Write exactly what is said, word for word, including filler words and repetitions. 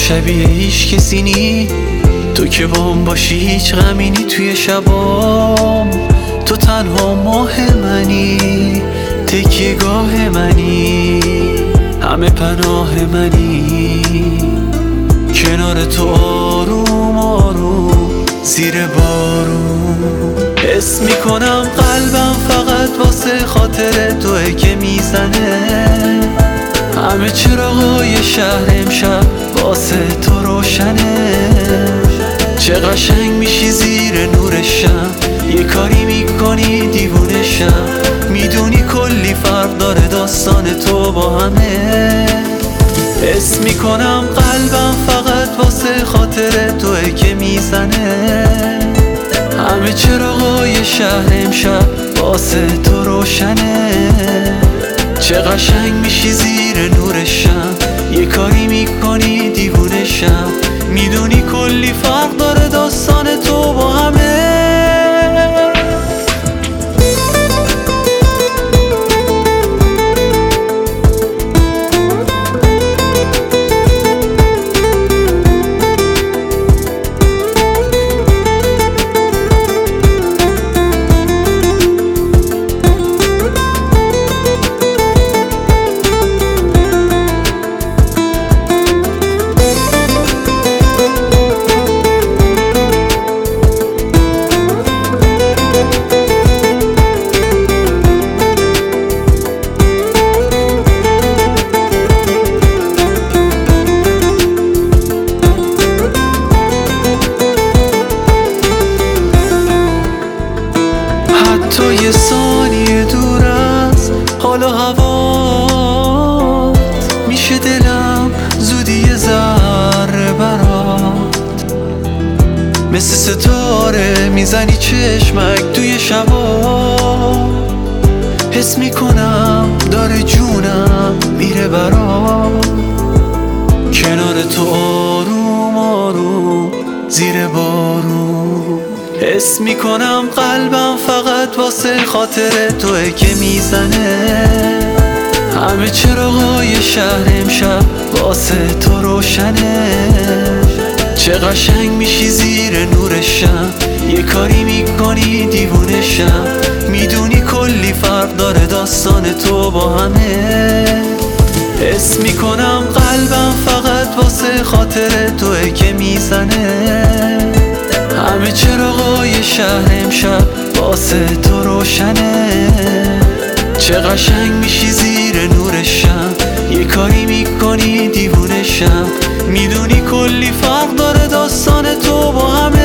شبیه هیچ کسی نی، تو که بام باشی هیچ غمی نی. توی شبام تو تنها ماه منی، تکیه گاه منی، همه پناه منی. کنار تو آروم آروم زیر بارون، حس میکنم قلبم فقط واسه خاطر توه که میزنه. همه چراغای شهر امشب واسه تو روشنه. چه قشنگ میشی زیر نور شم، یه کاری میکنی دیوونه شم. میدونی کلی فرق داره داستان تو با همه. حس میکنم قلبم فقط واسه خاطر توه که میزنه. همه چراغای شهر امشب واسه تو روشنه. چه قشنگ میشی زیر نور شم، یه کاری میکنی دیوونه شم. میدونی کلی فرق داره داستان تو با همه. تو یه ثانیه دور از حال و هوات، میشه دلم زودی یه ذره برات. مثل ستاره میزنی چشمک توی شبا، حس میکنم داره جونم میره برات. کنار تو آروم آروم زیر بارون، حس میکنم قلبم فقط واسه خاطر توه که میزنه. همه چراغای شهر امشب واسه تو روشنه. چه قشنگ میشی زیر نور شم، یه کاری میکنی دیوونه شم. میدونی کلی فرق داره داستان تو با همه. حس میکنم قلبم فقط واسه خاطر توه که میزنه. همه چراغای شهر امشب واسه تو روشنه. چه قشنگ میشی زیر نور شم، یه کاری میکنی دیوونه شم. میدونی کلی فرق داره داستان تو با همه.